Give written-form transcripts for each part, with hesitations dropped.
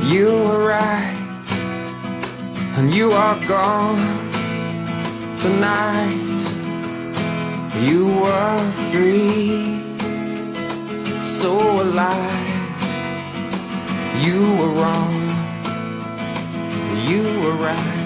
You were right, and you are gone tonight. You were free, so alive. You were wrong, you were right.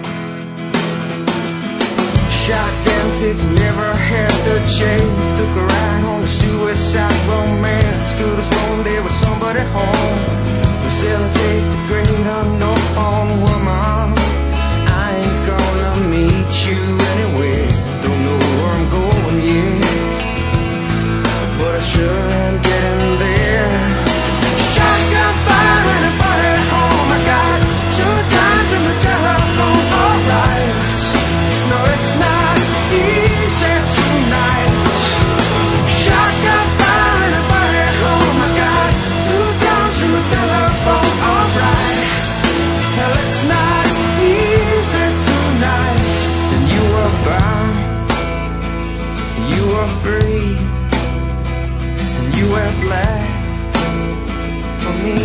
Shot down, said you never had the chance. Took a ride on a suicide romance. Could have sworn there was somebody home. Facilitate the great unknown woman. I ain't gonna meet you anywhere. Don't know where I'm going yet, but I sure am getting there. Shotgun fire and a buddy home. I got 2 times in the telephone. Alright, no, it's not easy tonight. Shotgun fire and a buddy home. I got 2 times in the telephone. Alright, hell, it's not easy tonight. And you were bound, you were free, and you were black for me.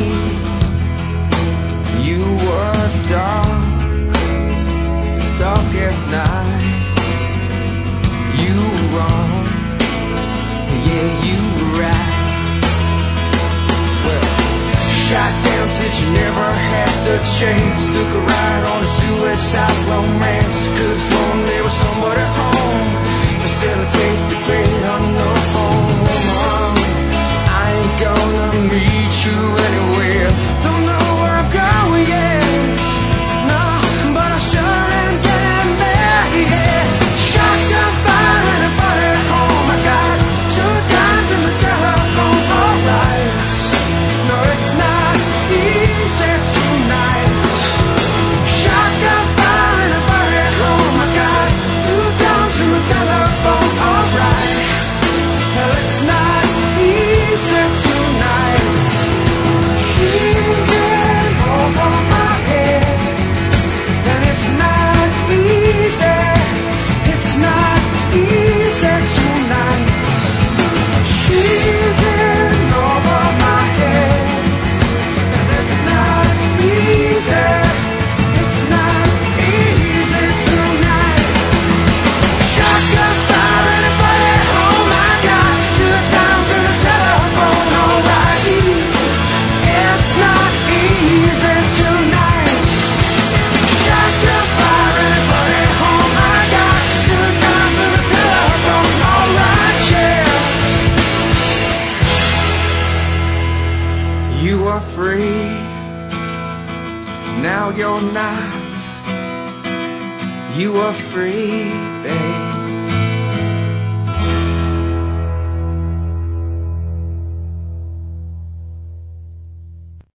You were dark, dark as night. You were wrong, yeah, you were right. Well, shot down, said you never had the chance. Took a ride on a suicide romance. Could've sworn there was somebody home. Facilitate the great unknown woman. I ain't gonna meet you anywhere. Don't know where I'm going yet, no, but I sure am getting there, yeah. Shotgun fire and a buddy home. I got 2 times in the telephone. Alright, no, it's not easy tonight. Shotgun fire and a buddy home. I got 2 times in the telephone. Alright, hell, it's not easy tonight. She's in over my head, and it's not easy. It's not easy tonight. She's in over my head, and it's not easy. It's not easy tonight. Shotgun fire and a buddy home. I got 2 times in the telephone. Alright, it's not easy tonight. Shotgun fire and a buddy home. I got 2 times in the telephone. Alright, yeah. You are free, now you're not. You are free, babe.